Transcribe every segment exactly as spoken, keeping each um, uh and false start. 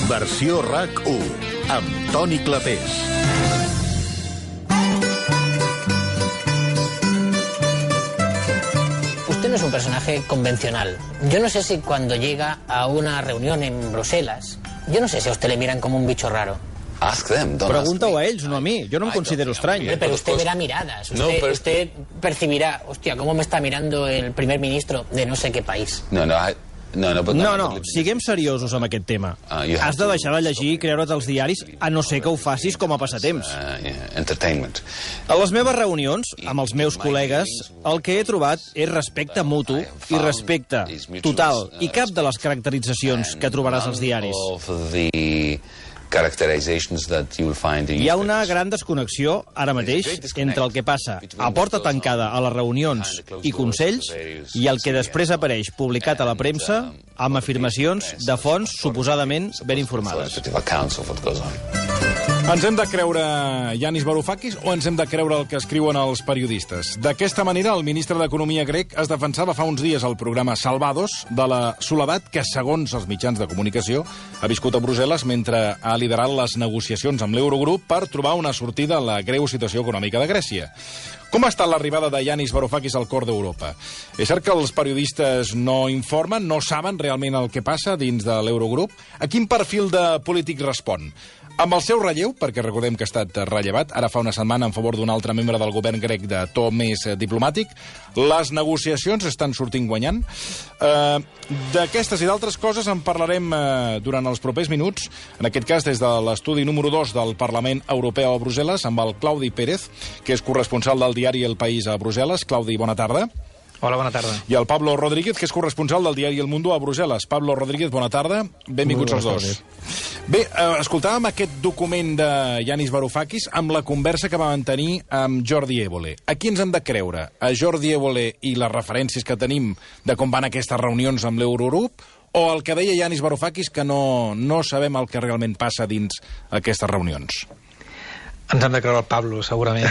Versió RAC u, amb Toni Clapés. Usted no es un personaje convencional. Yo no sé si cuando llega a una reunión en Bruselas, yo no sé si a usted le miran como un bicho raro. Pregunta-ho a ells, no a mí. Yo no me considero extraño. Pero usted verá miradas. Usted, no, pero... usted percibirá, hostia, ¿cómo me está mirando el primer ministro de no sé qué país? No, no, no, no, no, no, siguem seriosos amb aquest tema. Has de deixar de llegir i creure't els diaris, a no ser que ho facis com a passatemps. A les meves reunions, amb els meus col·legues, el que he trobat és respecte mutu i respecte total, i cap de les caracteritzacions que trobaràs als diaris. Hi ha una gran desconnexió, ara mateix, entre el que passa a porta tancada a les reunions i consells i el que després apareix publicat a la premsa amb afirmacions de fonts suposadament ben informades. Ens hem de creure Yanis Varoufakis o ens hem de creure el que escriuen els periodistes? D'aquesta manera, el ministre d'Economia grec es defensava fa uns dies al programa Salvados de la soledat que, segons els mitjans de comunicació, ha viscut a Brussel·les mentre ha liderat les negociacions amb l'Eurogrup per trobar una sortida a la greu situació econòmica de Grècia. Com ha estat l'arribada de Yanis Varoufakis al cor d'Europa? És cert que els periodistes no informen, no saben realment el que passa dins de l'Eurogrup? A quin perfil de polític respon? Amb el seu relleu, perquè recordem que ha estat rellevat, ara fa una setmana en favor d'un altre membre del govern grec de to més diplomàtic, les negociacions estan sortint guanyant. Eh, D'aquestes i d'altres coses en parlarem eh, durant els propers minuts, en aquest cas des de l'estudi número dos del Parlament Europeu a Brussel·les, amb el Claudi Pérez, que és corresponsal del diari El País a Brussel·les. Claudi, bona tarda. Hola, bona tarda. I el Pablo Rodríguez, que és corresponsal del diari El Mundo a Brussel·les. Pablo Rodríguez, bona tarda. Benvinguts els dos. Bé, eh, escoltàvem aquest document de Yanis Varoufakis amb la conversa que va mantenir amb Jordi Évole. A qui ens hem de creure? A Jordi Évole i les referències que tenim de com van aquestes reunions amb l'Eurogrup, o el que deia Yanis Varoufakis, que no, no sabem el que realment passa dins aquestes reunions? Ens hem de creure el Pablo, segurament.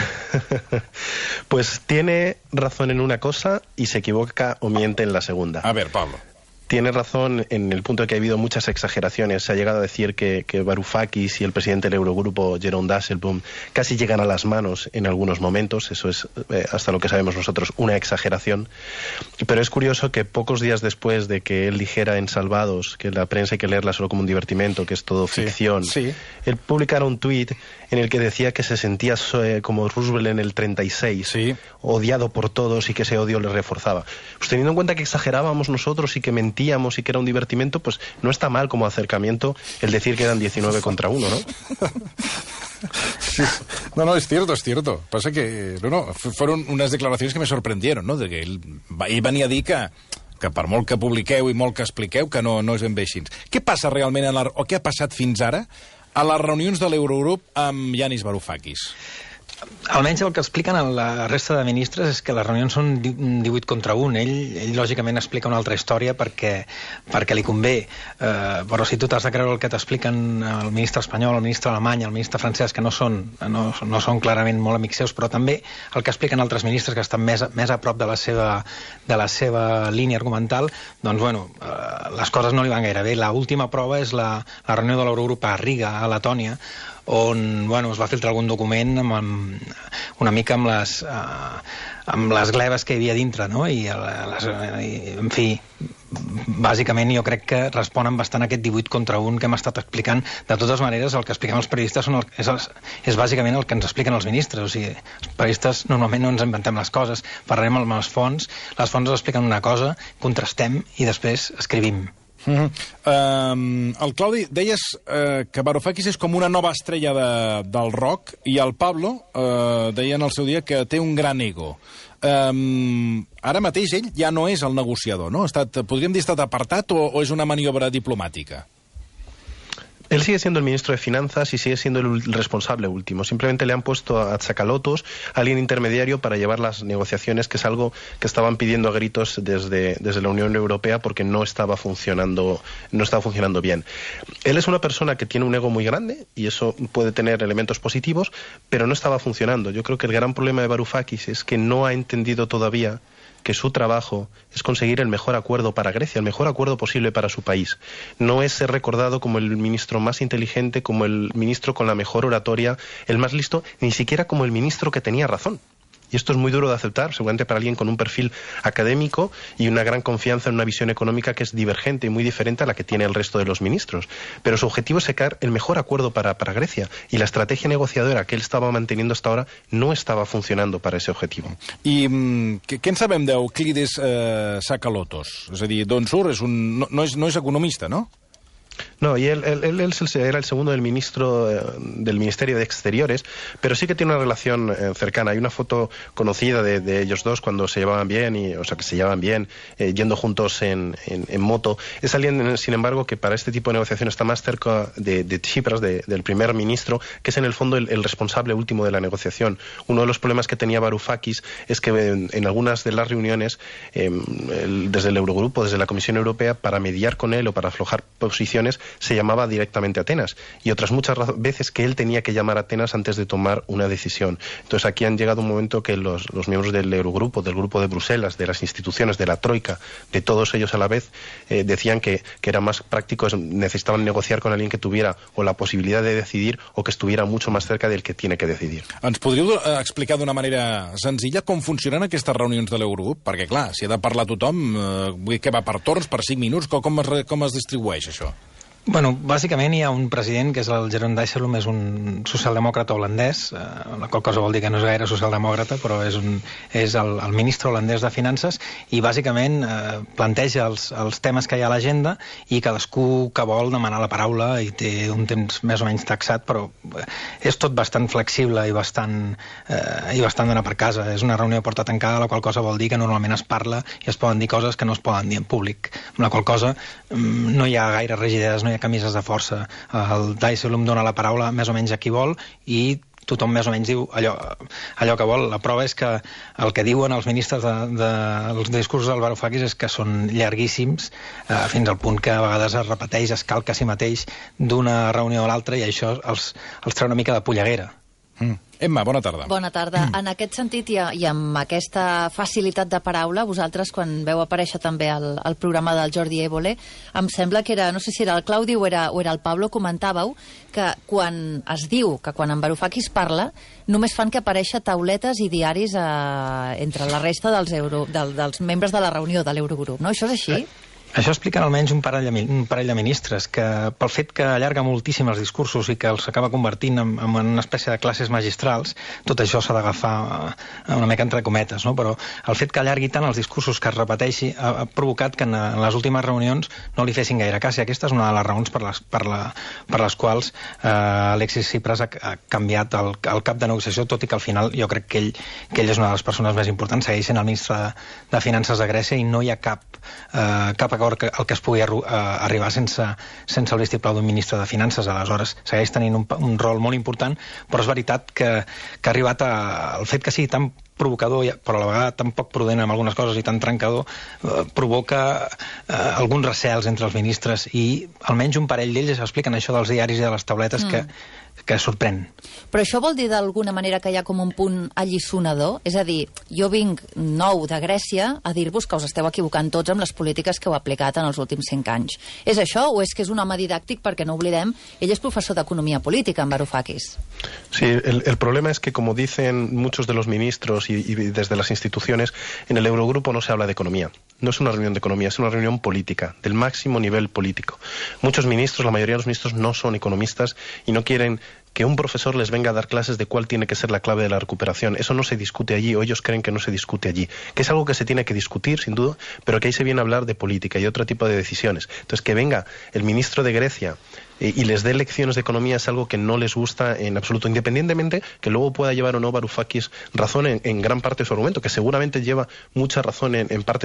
Pues tiene razón en una cosa y se equivoca o miente en la segunda. A ver, Pablo. Tiene razón en el punto de que ha habido muchas exageraciones. Se ha llegado a decir que, que Varoufakis y el presidente del Eurogrupo, Jeroen Dijsselbloem, casi llegan a las manos en algunos momentos. Eso es, eh, hasta lo que sabemos nosotros, una exageración. Pero es curioso que pocos días después de que él dijera en Salvados que la prensa hay que leerla solo como un divertimento, que es todo ficción, sí, sí. él publicara un tuit en el que decía que se sentía eh, como Roosevelt en el treinta y seis, sí. odiado por todos y que ese odio le reforzaba. Pues teniendo en cuenta que exagerábamos nosotros y que mentíamos y que era un divertimento, pues no está mal como acercamiento el decir que eran diecinueve contra uno, ¿no? Sí. No, no, es cierto, es cierto. Pasa que, no, no, fueron unas declaraciones que me sorprendieron, ¿no? De que ell, ell venia a dir que que per molt que publiqueu i molt que expliqueu, que no, no és ben bé així. Què passa realment, en la, o què ha passat fins ara a les reunions de l'Eurogrup amb Yanis Varoufakis? Almenys el que expliquen a la resta de ministres és que les reunions són divuit contra un. Ell, ell lògicament, explica una altra història perquè, perquè li convé. Eh, però si tu t'has de creure el que t'expliquen el ministre espanyol, el ministre alemany, el ministre francès, que no són, no, no són clarament molt amics seus, però també el que expliquen altres ministres que estan més, més a prop de la seva, de la seva línia argumental, doncs, bueno, eh, les coses no li van gaire bé. L'última prova és la, la reunió de l'Eurogrup a Riga, a Letònia, on bueno, es va filtrar algun document amb, amb, una mica amb les, uh, amb les gleves que hi havia dintre, no? I, les, i, en fi, bàsicament jo crec que responen bastant a aquest divuit contra un que hem estat explicant. De totes maneres, el que expliquem els periodistes són el, és, el, és bàsicament el que ens expliquen els ministres. O sigui, els periodistes normalment no ens inventem les coses, parlarem amb les fonts, les fonts ens expliquen una cosa, contrastem i després escrivim. Uh-huh. um, el Claudi, deies uh, que Varoufakis és com una nova estrella de, del rock, i el Pablo uh, deia en el seu dia que té un gran ego. Um, ara mateix ell ja no és el negociador, no? Ha estat, podríem dir, estat apartat o, o és una maniobra diplomàtica? Él sigue siendo el ministro de Finanzas y sigue siendo el responsable último. Simplemente le han puesto a Tsakalotos, alguien intermediario, para llevar las negociaciones, que es algo que estaban pidiendo a gritos desde, desde la Unión Europea porque no estaba funcionando, no estaba funcionando bien. Él es una persona que tiene un ego muy grande y eso puede tener elementos positivos, pero no estaba funcionando. Yo creo que el gran problema de Varoufakis es que no ha entendido todavía que su trabajo es conseguir el mejor acuerdo para Grecia, el mejor acuerdo posible para su país. No es ser recordado como el ministro más inteligente, como el ministro con la mejor oratoria, el más listo, ni siquiera como el ministro que tenía razón. Y esto es muy duro de aceptar, seguramente para alguien con un perfil académico y una gran confianza en una visión económica que es divergente y muy diferente a la que tiene el resto de los ministros. Pero su objetivo es sacar el mejor acuerdo para, para Grecia. Y la estrategia negociadora que él estava manteniendo hasta ahora no estava funcionando para ese objetivo. I mm, què en sabem d'Euclides eh, Sakalotos? És a dir, d'on surt? És un, no, no, és, no és economista, no? No, y él, él, él, él era el segundo del ministro eh, del Ministerio de Exteriores, pero sí que tiene una relación eh, cercana. Hay una foto conocida de, de ellos dos cuando se llevaban bien, y, o sea, que se llevaban bien, eh, yendo juntos en, en, en moto. Es alguien, sin embargo, que para este tipo de negociación está más cerca de, de Tsipras, de, del primer ministro, que es en el fondo el, el responsable último de la negociación. Uno de los problemas que tenía Varoufakis es que en, en algunas de las reuniones, eh, el, desde el Eurogrupo, desde la Comisión Europea, para mediar con él o para aflojar posiciones, se llamaba directamente a Atenas, y otras muchas veces que él tenía que llamar a Atenas antes de tomar una decisión. Entonces aquí han llegado un momento que los, los miembros del Eurogrupo, del Grupo de Bruselas, de las instituciones, de la Troika, de todos ellos a la vez, eh, decían que, que era más práctico, necesitaban negociar con alguien que tuviera o la posibilidad de decidir o que estuviera mucho más cerca del que tiene que decidir. Ens podríeu explicar d'una manera senzilla com funcionen aquestes reunions de l'Eurogrup? Perquè, clar, si ha de parlar tothom, eh, vull dir que va per torns, per cinc minuts, com es, com es distribueix això? Bueno, bàsicament hi ha un president, que és el Jeroen Dijsselbloem, és un socialdemòcrata holandès, eh, la qual cosa vol dir que no és gaire socialdemòcrata, però és, un, és el, el ministre holandès de Finances, i bàsicament eh, planteja els, els temes que hi ha a l'agenda, i cadascú que vol demanar la paraula, i té un temps més o menys taxat, però és tot bastant flexible i bastant, eh, i bastant d'anar per casa. És una reunió a porta tancada, la qual cosa vol dir que normalment es parla i es poden dir coses que no es poden dir en públic, amb la qual cosa no hi ha gaire rigideses, no hi ha camises de força. El Dijsselbloem dona la paraula més o menys a qui vol i tothom més o menys diu allò, allò que vol. La prova és que el que diuen els ministres de, de, els discursos del Varoufakis és que són llarguíssims, eh, fins al punt que a vegades es repeteix, es calca a si mateix d'una reunió a l'altra, i això els, els treu una mica de polleguera. Mm. Emma, bona tarda. Bona tarda. Mm. En aquest sentit i, i amb aquesta facilitat de paraula, vosaltres, quan veu aparèixer també el, el programa del Jordi Évole, em sembla que era, no sé si era el Claudi o era, o era el Pablo, comentàveu que quan es diu que quan en Varoufakis parla, només fan que aparèixer tauletes i diaris eh, entre la resta dels, euro, del, dels membres de la reunió de l'Eurogrup, no? Això és així? Eh. Això expliquen almenys un parell, de, un parell de ministres, que pel fet que allarga moltíssim els discursos i que els acaba convertint en, en una espècie de classes magistrals, tot això s'ha d'agafar una mica entre cometes, no? Però el fet que allargui tant els discursos, que es repeteixi, ha, ha provocat que en, en les últimes reunions no li fessin gaire cas, i aquesta és una de les raons per les, per la, per les quals eh, Alexis Tsipras ha, ha canviat el, el cap de negociació, tot i que al final jo crec que ell, que ell és una de les persones més importants, segueix sent el ministre de, de Finances de Grècia, i no hi ha cap, eh, cap acord que, el que es pugui arru, uh, arribar sense, sense el vistiplau d'un ministre de Finances. Aleshores segueix tenint un, un rol molt important, però és veritat que, que ha arribat a, el fet que sigui tan provocador, però a la vegada tan poc prudent amb algunes coses i tan trencador, eh, provoca eh, alguns recels entre els ministres, i almenys un parell d'ells expliquen això dels diaris i de les tauletes, mm. que que sorprèn. Però això vol dir d'alguna manera que hi ha com un punt alliçonador? És a dir, jo vinc nou de Grècia a dir-vos que us esteu equivocant tots amb les polítiques que heu aplicat en els últims cinc anys. És això, o és que és un home didàctic? Perquè no oblidem, ell és professor d'economia política en Varoufakis. Sí, el, el problema es que, como dicen muchos de los ministros y, y desde las instituciones, en el Eurogrupo no se habla de economía. No es una reunión de economía, es una reunión política, del máximo nivel político. Muchos ministros, la mayoría de los ministros, no son economistas y no quieren que un profesor les venga a dar clases de cuál tiene que ser la clave de la recuperación. Eso no se discute allí, o ellos creen que no se discute allí. Que es algo que se tiene que discutir, sin duda, pero que ahí se viene a hablar de política y otro tipo de decisiones. Entonces, que venga el ministro de Grecia y les dé lecciones de economía es algo que no les gusta en absoluto, independientemente que luego pueda llevar o no Varoufakis razón en, en gran parte de su argumento, que seguramente lleva mucha razón en, en parte de su discurso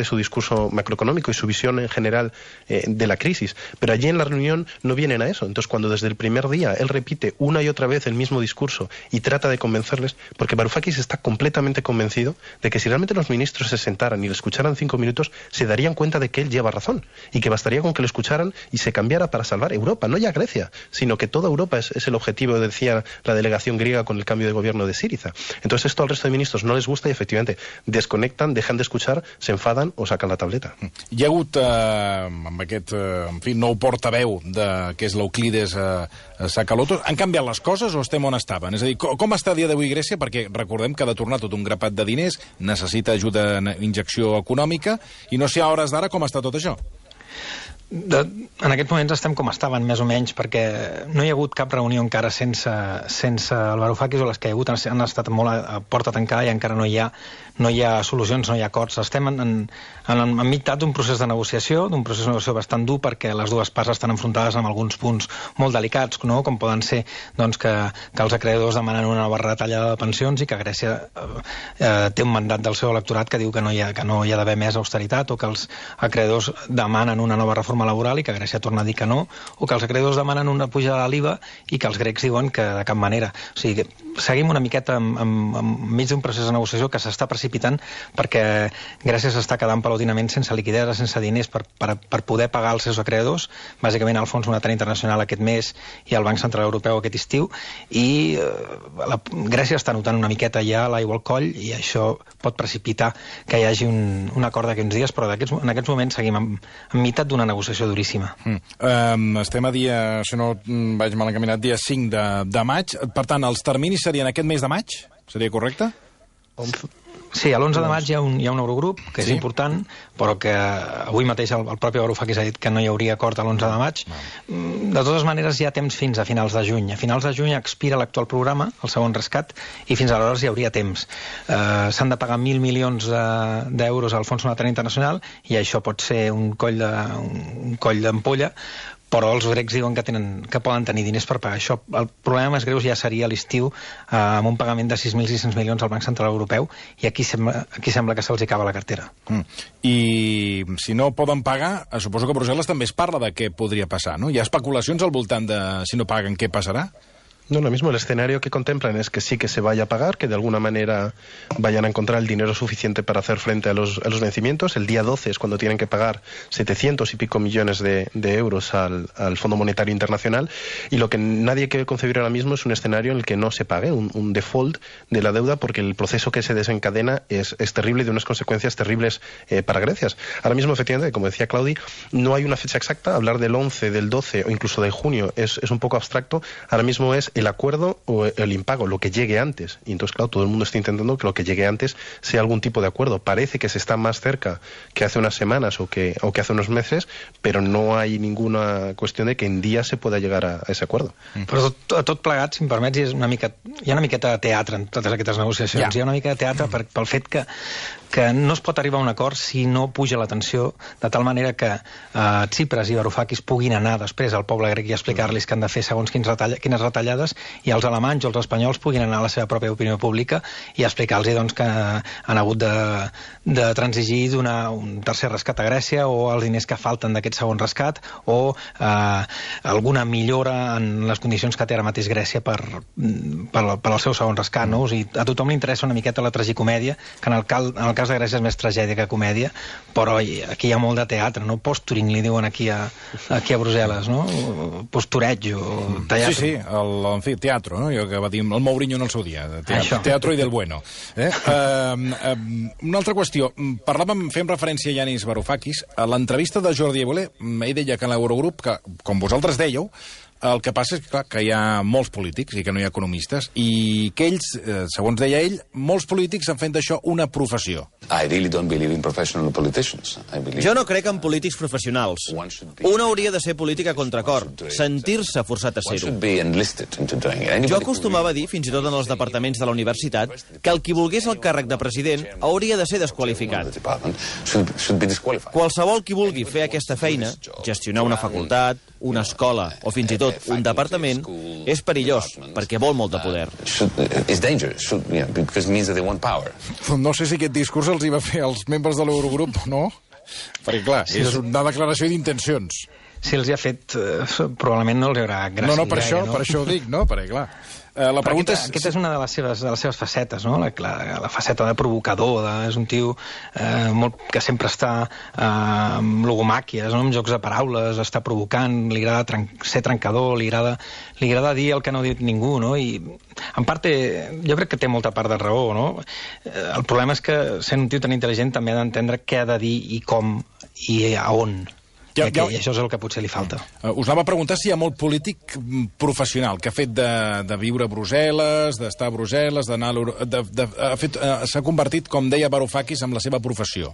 discurso macroeconómico y su visión en general eh, de la crisis. Pero allí en la reunión no vienen a eso. Entonces, cuando desde el primer día él repite una y otra vez el mismo discurso y trata de convencerles, porque Varoufakis está completamente convencido de que si realmente los ministros se sentaran y le escucharan cinco minutos, se darían cuenta de que él lleva razón y que bastaría con que lo escucharan y se cambiara para salvar Europa, no ya Grecia, sino que toda Europa es, es el objetivo, decía la delegación griega con el cambio de gobierno de Syriza. Entonces esto al resto de ministros no les gusta y efectivamente desconectan, dejan de escuchar, se enfadan o sacan la tableta. Hi ha hagut, eh, amb aquest eh, en fi, nou portaveu de, que és l'Euclides eh, Sakalotos, han canviat les coses o estem on estaven? És a dir, com, com està a dia d'avui Grècia? Perquè recordem que ha de tornar tot un grapat de diners, necessita ajuda, injecció econòmica, i no sé a hores d'ara com està tot això. De, en aquests moments estem com estaven, més o menys, perquè no hi ha hagut cap reunió encara sense, sense el Varoufakis, o les que hi ha hagut han estat molt a, a porta tancada i encara no hi ha, no hi ha solucions, no hi ha acords. Estem en, en, en, en meitat d'un procés de negociació, d'un procés de negociació bastant dur, perquè les dues parts estan enfrontades amb alguns punts molt delicats, no? Com poden ser doncs, que, que els acreedors demanen una nova retallada de pensions i que Grècia eh, eh, té un mandat del seu electorat que diu que no hi ha, que no hi ha d'haver més austeritat, o que els acreedors demanen una nova reforma laboral i que Grècia torna a dir que no, o que els acreedors demanen una pujada de l'I V A i que els grecs diuen que de cap manera. O sigui, seguim una miqueta enmig d'un procés de negociació que s'està precipitant perquè Grècia s'està quedant paulatinament sense liquiditat, sense diners per, per, per poder pagar els seus acreedors, bàsicament el Fons Monetari Internacional aquest mes i el Banc Central Europeu aquest estiu, i eh, la, Grècia està notant una miqueta ja l'aigua al coll i això pot precipitar que hi hagi un, un acord d'aquests dies, però aquests, en aquests moments seguim en, en meitat d'una negociació duríssima. Mm. Um, estem a dia, si no vaig mal encaminat, dia cinc de, de maig. Per tant, els terminis serien aquest mes de maig? Seria correcte? Sí, a l'onze de maig hi ha un, hi ha un Eurogrup, que és sí? important, però que avui mateix el, el propi Varoufakis ha dit que no hi hauria acord a l'onze de maig. De totes maneres, hi ha temps fins a finals de juny. A finals de juny expira l'actual programa, el segon rescat, i fins aleshores hi hauria temps. Uh, S'han de pagar mil milions d'euros al Fons Monetari Internacional i això pot ser un coll de, un coll d'ampolla, però els grecs diuen que, tenen, que poden tenir diners per pagar això. El problema més greu ja seria a l'estiu eh, amb un pagament de sis mil sis-cents milions al Banc Central Europeu i aquí sembla, aquí sembla que se'ls acaba la cartera. Mm. I si no poden pagar, suposo que a Brussel·les també es parla de què podria passar, no? Hi ha especulacions al voltant de si no paguen què passarà? No, lo mismo. El escenario que contemplan es que sí que se vaya a pagar, que de alguna manera vayan a encontrar el dinero suficiente para hacer frente a los, a los vencimientos. El día doce es cuando tienen que pagar setecientos y pico millones de, de euros al, al Fondo Monetario Internacional. Y lo que nadie quiere concebir ahora mismo es un escenario en el que no se pague, un, un default de la deuda, porque el proceso que se desencadena es, es terrible y de unas consecuencias terribles eh, para Grecia. Ahora mismo, efectivamente, como decía Claudi, no hay una fecha exacta. Hablar del once, del doce o incluso de junio es, es un poco abstracto. Ahora mismo es el acuerdo o el impago, lo que llegue antes. Y entonces, claro, todo el mundo está intentando que lo que llegue antes sea algún tipo de acuerdo. Parece que se está más cerca que hace unas semanas o que, o que hace unos meses, pero no hay ninguna cuestión de que en días se pueda llegar a, a ese acuerdo. Mm. Però tot, tot plegat, si em permets, és una mica, hi ha una miqueta de teatre en totes aquestes negociacions. Ja. Hi ha una mica de teatre per, pel fet que que no es pot arribar a un acord si no puja la tensió, de tal manera que eh, Tsipras i Varoufakis puguin anar després al poble grec i explicar-los que han de fer segons quins retalla, quines retallades, i els alemanys o els espanyols puguin anar a la seva pròpia opinió pública i explicar-los doncs, que han hagut de, de transigir donar un tercer rescat a Grècia o els diners que falten d'aquest segon rescat o eh, alguna millora en les condicions que té ara mateix Grècia per, per, per al seu segon rescat. No? O sigui, a tothom li interessa una miqueta la tragicomèdia, que en el, cal, en el cas de Grècia és més tragèdia que comèdia, però aquí hi ha molt de teatre, no? Posturing li diuen aquí a, aquí a Brussel·les, no? Postureig o teatre. Sí, sí, el, en fi, teatro, no? Jo que va dir el Mourinho en el seu dia, teatro, teatro i del bueno. Eh? Uh, uh, una altra qüestió, parlàvem, fem referència a Yanis Varoufakis, a l'entrevista de Jordi Évole, ell deia que en l'Eurogrup, que com vosaltres dèieu, el que passa és que, clar, que hi ha molts polítics i que no hi ha economistes i que ells, eh, segons deia ell, molts polítics han fet d'això una professió. I really don't believe in professional politicians. I believe... Jo no crec en polítics professionals. Un hauria de ser polític a contracor, sentir-se forçat a ser-ho. Jo acostumava a dir, fins i tot en els departaments de la universitat, que el qui volgués el càrrec de president hauria de ser desqualificat. Qualsevol qui vulgui fer aquesta feina, gestionar una facultat, una escola o fins i tot un departament, és perillós, perquè vol molt de poder. No sé si aquest discurs els hi va fer als membres de l'Eurogrup, no? Perquè, clar, sí, és una declaració d'intencions. Si els hi ha fet, eh, probablement no els haurà gràcia. No, no, per gaire, això, no? per això ho dic, no? Perquè, clar... Eh, la pregunta aquesta, és... aquesta és una de les seves, de les seves facetes, no? La, la, la faceta de provocador, de, és un tio eh, molt, que sempre està eh, amb logomàquies, no? Amb jocs de paraules, està provocant, li agrada tren ser trencador, li agrada, li agrada dir el que no ha dit ningú, no? I en part té, jo crec que té molta part de raó, no? Eh, el problema és que sent un tio tan intel·ligent també ha d'entendre què ha de dir i com i a on. Ja, ja, I això és el que potser li falta. Uh, us anava a preguntar si hi ha molt polític professional que ha fet de, de viure a Brussel·les, d'estar a Brussel·les, d'anar a de, de, ha fet, uh, s'ha convertit, com deia Varoufakis, en la seva professió.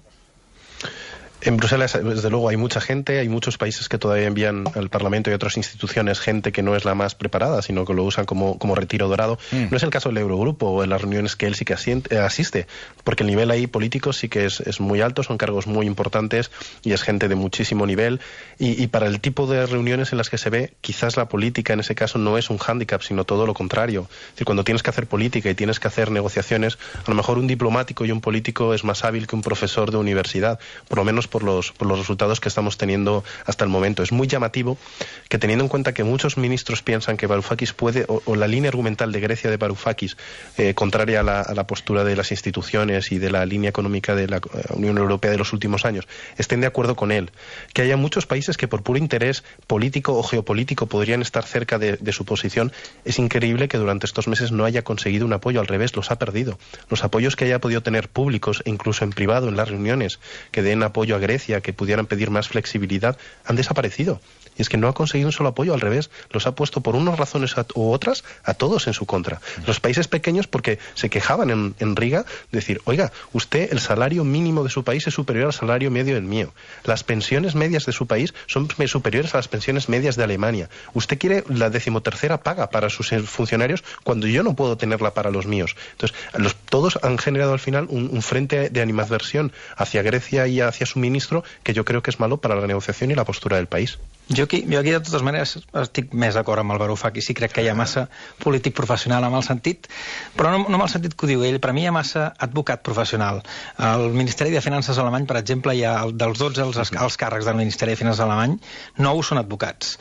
En Bruselas, desde luego, hay mucha gente, hay muchos países que todavía envían al Parlamento y a otras instituciones gente que no es la más preparada, sino que lo usan como, como retiro dorado. Mm. No es el caso del Eurogrupo o en las reuniones que él sí que asiente, asiste, porque el nivel ahí político sí que es, es muy alto, son cargos muy importantes y es gente de muchísimo nivel. Y, y para el tipo de reuniones en las que se ve, quizás la política en ese caso no es un hándicap, sino todo lo contrario. Es decir, cuando tienes que hacer política y tienes que hacer negociaciones, a lo mejor un diplomático y un político es más hábil que un profesor de universidad, por lo menos por los, por los resultados que estamos teniendo hasta el momento. Es muy llamativo que, teniendo en cuenta que muchos ministros piensan que Varoufakis puede, o, o la línea argumental de Grecia de Varoufakis, eh, contraria a la, a la postura de las instituciones y de la línea económica de la Unión Europea de los últimos años, estén de acuerdo con él. Que haya muchos países que por puro interés político o geopolítico podrían estar cerca de, de su posición, es increíble que durante estos meses no haya conseguido un apoyo. Al revés, los ha perdido. Los apoyos que haya podido tener públicos e incluso en privado en las reuniones, que den apoyo a Grecia, que pudieran pedir más flexibilidad, han desaparecido. Y es que no ha conseguido un solo apoyo, al revés, los ha puesto por unas razones u otras a todos en su contra. Los países pequeños, porque se quejaban en, en Riga, de decir, oiga, usted, el salario mínimo de su país es superior al salario medio del mío. Las pensiones medias de su país son superiores a las pensiones medias de Alemania. Usted quiere la decimotercera paga para sus funcionarios cuando yo no puedo tenerla para los míos. Entonces, los, todos han generado al final un, un frente de animadversión hacia Grecia y hacia su ministro que yo creo que es malo para la negociación y la postura del país. Jo aquí, jo aquí, de totes maneres, estic més d'acord amb el Varoufakis. Sí crec que hi ha massa polític professional amb el sentit, però no, no amb el sentit que ho diu ell. Per a mi hi ha massa advocat professional. Al Ministeri de Finances alemany, per exemple, hi ha dels dotze els, els càrrecs del Ministeri de Finances alemany, nou són advocats.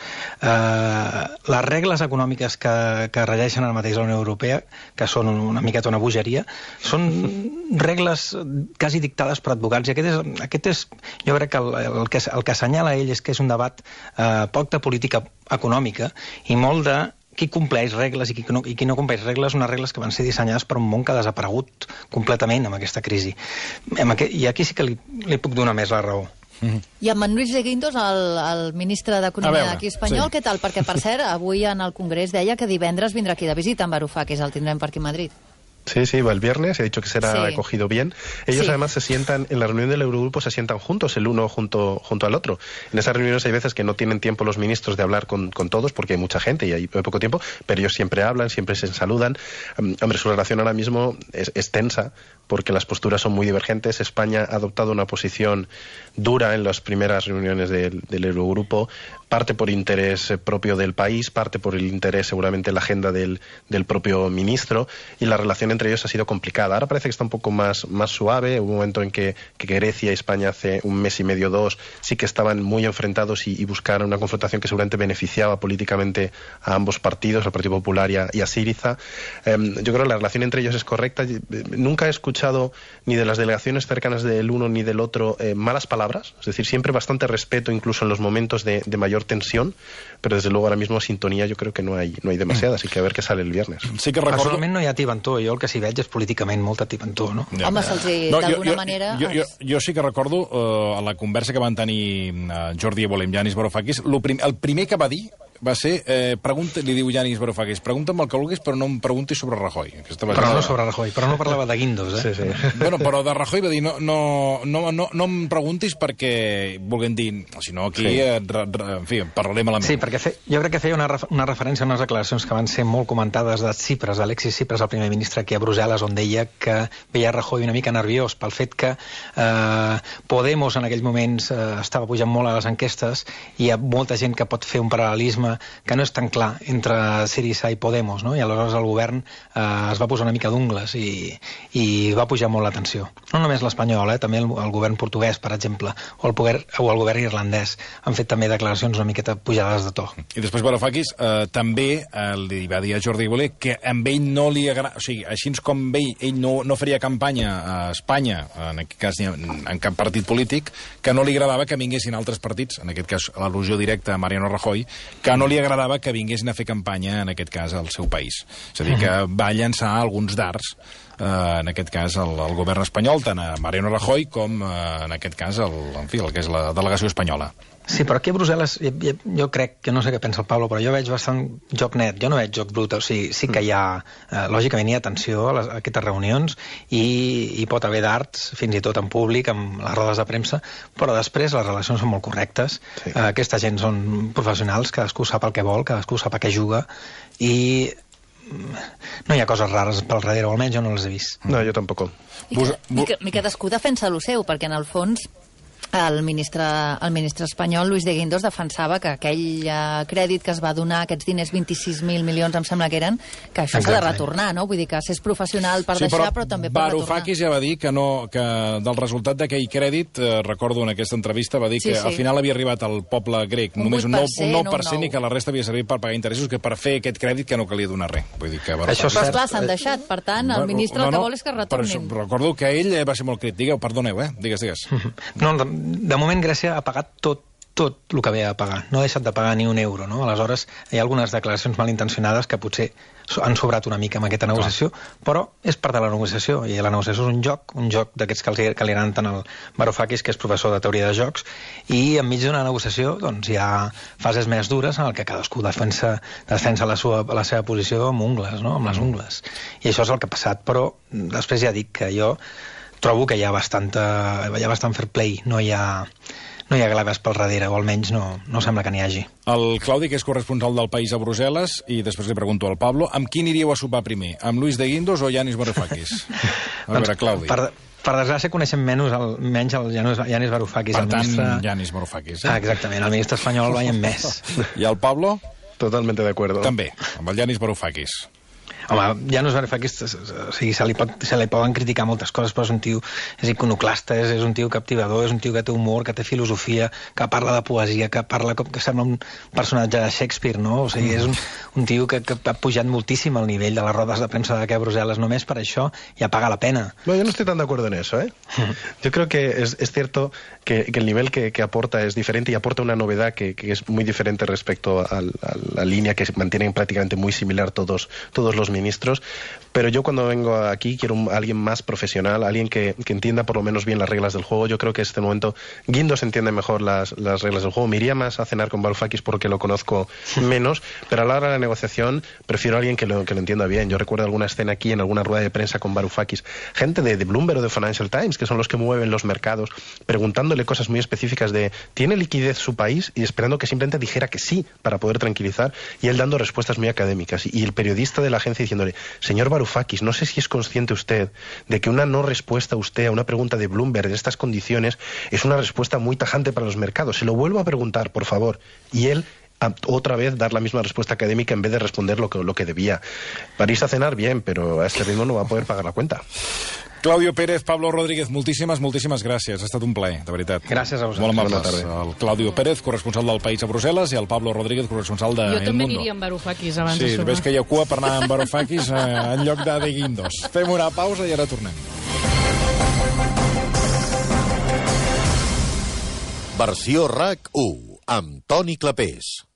Uh, les regles econòmiques que, que regeixen ara mateix la Unió Europea, que són una miqueta una bogeria, són regles quasi dictades per advocats. I aquest és, aquest és jo crec que el, el, que el que assenyala ell és que és un debat Uh, poc de política econòmica i molt de qui compleix regles i qui no, i qui no compleix regles, unes regles que van ser dissenyades per un món que ha desaparegut completament amb aquesta crisi. I aquí sí que li, li puc donar més la raó. Mm-hmm. I amb en Luis de Guindos, el, el ministre d'Economia aquí espanyol, sí. Què tal? Perquè, per cert, avui en el Congrés deia que divendres vindrà aquí de visita en Varoufakis, el tindrem per aquí a Madrid. Sí, sí, va el viernes, ha dicho que será sí. acogido bien. Ellos sí. además se sientan, en la reunión del Eurogrupo se sientan juntos, el uno junto, junto al otro. En esas reuniones hay veces que no tienen tiempo los ministros de hablar con, con todos porque hay mucha gente y hay poco tiempo, pero ellos siempre hablan, siempre se saludan. Um, hombre, su relación ahora mismo es, es tensa porque las posturas son muy divergentes. España ha adoptado una posición dura en las primeras reuniones del, del Eurogrupo, parte por interés propio del país, parte por el interés seguramente en la agenda del, del propio ministro, y la relación entre ellos ha sido complicada. Ahora parece que está un poco más, más suave. Hubo un momento en que, que Grecia y España hace un mes y medio, dos, sí que estaban muy enfrentados y, y buscaron una confrontación que seguramente beneficiaba políticamente a ambos partidos, al Partido Popular y a, y a Syriza. Eh, yo creo que la relación entre ellos es correcta. Nunca he escuchado ni de las delegaciones cercanas del uno ni del otro eh, malas palabras, es decir, siempre bastante respeto, incluso en los momentos de, de mayor tensión, però desde luego ara mismo sintonia jo crec que no hay, no hay demasiada, así que a ver què sale el viernes. Sí que recordo... Personalment no hi ha tibantó, jo el que s'hi veig és políticament molta tibantó, no? Ja. Home, se'ls hi, no, d'alguna manera... Jo, jo, jo sí que recordo uh, la conversa que van tenir uh, Jordi Évole amb Yanis Varoufakis, prim, el primer que va dir va ser, eh, pregunta, li diu Yanis Varoufakis, pregunta'm el que vulguis, però no em preguntis sobre Rajoy. Però no sobre Rajoy, però no parlava de Guindos, eh? Sí, sí. Bueno, però de Rajoy va dir, no, no, no, no, no em preguntis perquè vulguem dir, si no aquí, sí. eh, re, re, en fi, parlarem malament. Sí, perquè fe, jo crec que feia una, una referència a unes declaracions que van ser molt comentades de Tsipras, d'Alexis Tsipras, el primer ministre aquí a Brussel·les, on deia que veia Rajoy una mica nerviós pel fet que eh, Podemos en aquells moments eh, estava pujant molt a les enquestes i hi ha molta gent que pot fer un paral·lelisme que no és tan clar entre Syriza i Podemos, no? I aleshores el govern eh, es va posar una mica d'ungles i, i va pujar molt la tensió. No només l'espanyol, eh? També el, el govern portuguès, per exemple, o el, poder, o el govern irlandès han fet també declaracions una miqueta pujades de to. I després Varoufakis eh, també eh, li va dir a Jordi Évole que amb ell no li agrada, o sigui, així com ell, ell no, no faria campanya a Espanya, en aquest cas en, en cap partit polític, que no li agradava que vinguessin altres partits, en aquest cas l'al·lusió directa a Mariano Rajoy, que no li agradava que vinguessin a fer campanya, en aquest cas, al seu país. És a dir, que va llançar alguns dards, eh, en aquest cas, al, al govern espanyol, tant a Mariano Rajoy com, eh, en aquest cas, el, en fi, el que és la delegació espanyola. Sí, però aquí a Brussel·les, jo, jo crec, que no sé què pensa el Pablo, però jo veig bastant joc net, jo no veig joc brut, o sigui, sí que hi ha, eh, lògicament hi ha atenció a, les, a aquestes reunions i hi pot haver dards, fins i tot en públic, amb les rodes de premsa, però després les relacions són molt correctes, sí. eh, aquesta gent són professionals, cadascú sap el que vol, cadascú sap a què juga, i no hi ha coses rares pel darrere, o almenys jo no les he vist. No, jo tampoc. I, que, i, que, i cadascú defensa el seu, perquè en el fons el ministre, el ministre espanyol, Luis de Guindos, defensava que aquell uh, crèdit que es va donar, aquests diners, vint-i-sis mil milions, em sembla que eren, que això s'ha de retornar, no? Vull dir que s'és professional per sí, deixar, però, però també per retornar. Varoufakis ja va dir que, no, que del resultat d'aquell crèdit, eh, recordo en aquesta entrevista, va dir sí, que sí. al final havia arribat al poble grec un només un nou per cent i que la resta havia servit per pagar interessos, que per fer aquest crèdit que no calia donar res. Vull dir que això però clar, s'han deixat, per tant, el ministre no, no, el que vol és que retornin. Però recordo que ell va ser molt crític. Digueu, perdoneu, eh? Digues, digues. No, de, de moment Grècia ha pagat tot, tot el que havia de pagar. No ha deixat de pagar ni un euro, no? Aleshores, hi ha algunes declaracions malintencionades que potser han sobrat una mica amb aquesta negociació, Clar. però és part de la negociació, i la negociació és un joc, un joc d'aquests que, els, que li agraden tant al Varoufakis, que és professor de teoria de jocs, i enmig d'una negociació doncs, hi ha fases més dures en què cadascú defensa, defensa la, sua, la seva posició amb ungles, no? amb les ungles. I això és el que ha passat, però després ja dic que jo trobo que hi ha, bastanta, hi ha bastant fair play, no hi ha, no hi ha glaves pel darrere, o almenys no, no sembla que n'hi hagi. El Claudi, que és corresponsal del País a Brussel·les, i després li pregunto al Pablo, amb qui aniríeu a sopar primer? Amb Luis de Guindos o Yanis Varoufakis? A veure, Claudi. Per, per desgràcia coneixem menys el, menys el Yanis Varoufakis. Per el tant, ministre... Yanis Varoufakis. Eh? Ah, exactament, el ministre espanyol el veiem més. I el Pablo? Totalmente de acuerdo. També, amb el Yanis Varoufakis. Home, Yanis Varoufakis, o sigui, se li, pot, se li poden criticar moltes coses, però és un tio, és iconoclasta, és, és un tio captivador, és un tio que té humor, que té filosofia, que parla de poesia, que parla com que sembla un personatge de Shakespeare, no? O sigui, és un, un tio que, que ha pujat moltíssim el nivell de les rodes de premsa d'aquí a Brussel·les, només per això ja paga la pena. Bueno, yo no estoy tan de acuerdo en eso, ¿eh? Yo creo que es, es cierto que, que el nivel que, que aporta es diferente y aporta una novedad que, que es muy diferente respecto a, a la línea que mantienen prácticamente muy similar todos, todos los ministros, pero yo cuando vengo aquí quiero un, alguien más profesional, alguien que, que entienda por lo menos bien las reglas del juego. Yo creo que en este momento Guindos entiende mejor las, las reglas del juego. Me iría más a cenar con Varoufakis porque lo conozco menos, pero a la hora de la negociación prefiero a alguien que lo, que lo entienda bien. Yo recuerdo alguna escena aquí en alguna rueda de prensa con Varoufakis, gente de, de Bloomberg o de Financial Times, que son los que mueven los mercados, preguntándole cosas muy específicas de ¿tiene liquidez su país? Y esperando que simplemente dijera que sí para poder tranquilizar, y él dando respuestas muy académicas. Y, y el periodista de la agencia diciéndole, señor Varoufakis, no sé si es consciente usted de que una no respuesta a usted a una pregunta de Bloomberg de estas condiciones es una respuesta muy tajante para los mercados. Se lo vuelvo a preguntar, por favor. Y él a, otra vez dar la misma respuesta académica en vez de responder lo que, lo que debía. Para irse a cenar, bien, pero a este ritmo no va a poder pagar la cuenta. Claudio Pérez, Pablo Rodríguez, moltíssimes, moltíssimes gràcies. Ha estat un plaer, de veritat. Gràcies a vosaltres. Molt amables. El Claudio Pérez, corresponsal del País a Brussel·les, i el Pablo Rodríguez, corresponsal de El Mundo. Jo també aniria amb Varoufakis abans sí, de sopar. Sí, ves que hi ha cua per anar amb Varoufakis eh, en lloc de De Guindos. Fem una pausa i ara tornem. Versió R A C u, amb Toni Clapés.